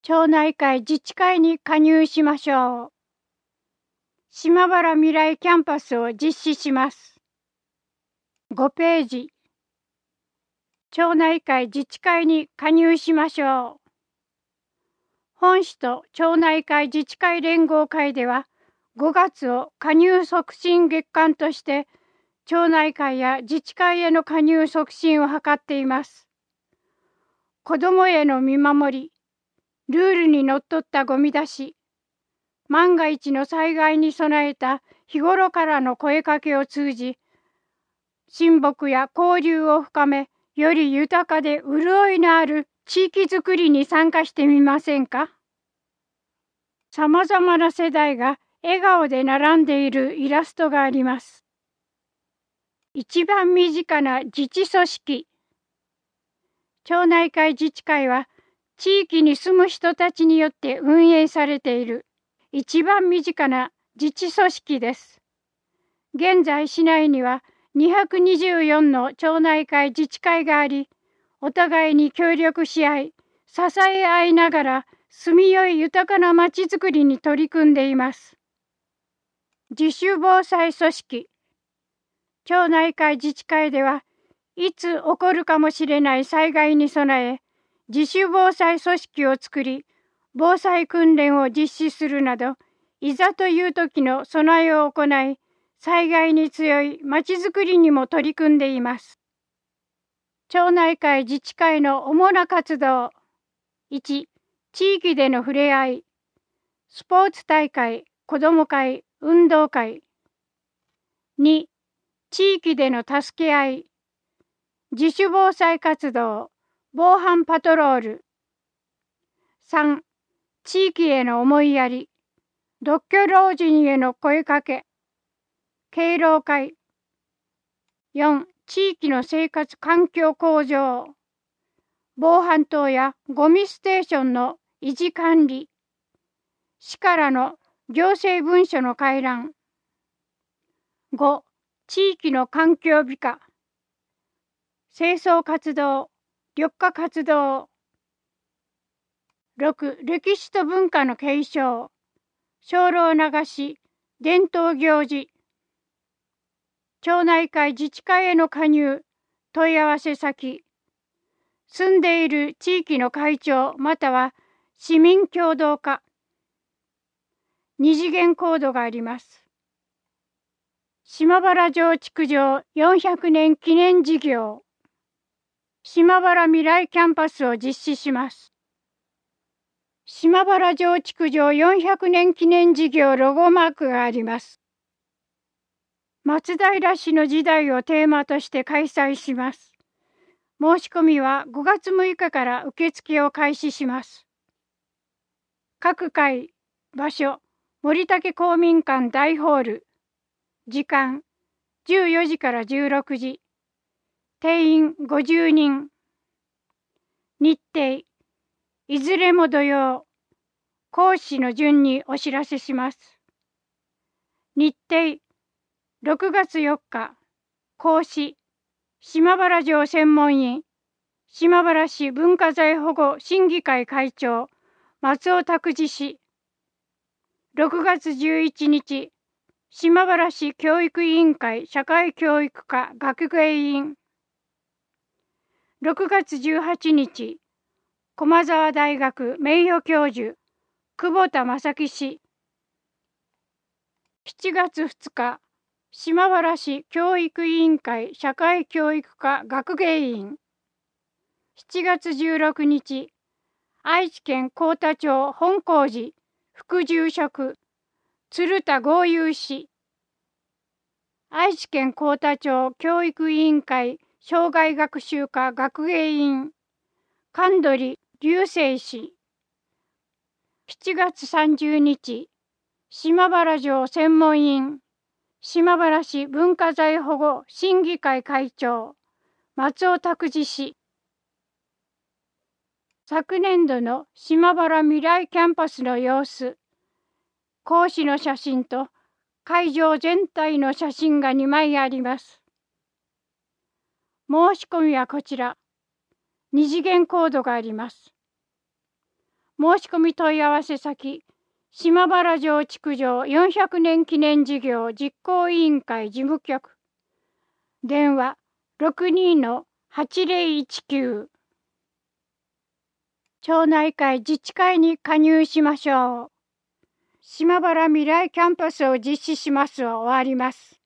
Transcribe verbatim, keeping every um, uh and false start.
町内会自治会に加入しましょう。島原未来キャンパスを実施します。ごページ。町内会自治会に加入しましょう。本市と町内会自治会連合会では、ごがつを加入促進月間として、町内会や自治会への加入促進を図っています。子どもへの見守り、ルールにのっとったごみ出し、万が一の災害に備えた日頃からの声かけを通じ、親睦や交流を深め、より豊かで潤いのある地域づくりに参加してみませんか？さまざまな世代が笑顔で並んでいるイラストがあります。一番身近な自治組織。町内会自治会は地域に住む人たちによって運営されている一番身近な自治組織です。現在市内にはにひゃくにじゅうよんの町内会自治会があり、お互いに協力し合い、支え合いながら住みよい豊かなまちづくりに取り組んでいます。自主防災組織。町内会自治会ではいつ起こるかもしれない災害に備え、自主防災組織を作り、防災訓練を実施するなど、いざという時の備えを行い、災害に強いまちづくりにも取り組んでいます。町内会自治会の主な活動。いち、地域での触れ合い。スポーツ大会、子ども会、運動会。に、地域での助け合い。自主防災活動、防犯パトロール。さん、地域への思いやり。独居老人への声かけ。敬老会。よん、地域の生活環境向上。防犯灯やゴミステーションの維持管理。市からの行政文書の回覧。ご、地域の環境美化。清掃活動、緑化活動。ろく、歴史と文化の継承。精霊流し、伝統行事。町内会自治会への加入、問い合わせ先。住んでいる地域の会長または市民協同課。二次元コードがあります。島原城築城よんひゃくねん記念事業。島原未来キャンパスを実施します。島原城築城よんひゃくねん記念事業ロゴマークがあります。松平氏の時代をテーマとして開催します。申し込みはごがつむいかから受付を開始します。各会、場所、森竹公民館大ホール。時間、じゅうよじからじゅうろくじ。定員ごじゅうにん。日程、いずれも土曜。講師の順にお知らせします。日程、ろくがつよっか、講師、島原城専門員、島原市文化財保護審議会会長、松尾拓司氏。ろくがつじゅういちにち、島原市教育委員会社会教育課学芸員。ろくがつじゅうはちにち、駒澤大学名誉教授、久保田正樹氏。しちがつふつか、島原市教育委員会社会教育課学芸員。しちがつじゅうろくにち、愛知県幸田町本光寺副住職、鶴田豪雄氏。愛知県幸田町教育委員会障害学習課学芸員、神取隆生氏。しちがつさんじゅうにち、島原城専門員、島原市文化財保護審議会会長、松尾拓司氏。昨年度の島原未来キャンパスの様子、講師の写真と会場全体の写真がにまいあります。申し込みはこちら、二次元コードがあります。 申し込み問い合わせ先、島原城築城よんひゃくねん記念事業実行委員会事務局。電話 ろくに のはちぜろいちきゅう。町内会自治会に加入しましょう。島原未来キャンパスを実施しますを終わります。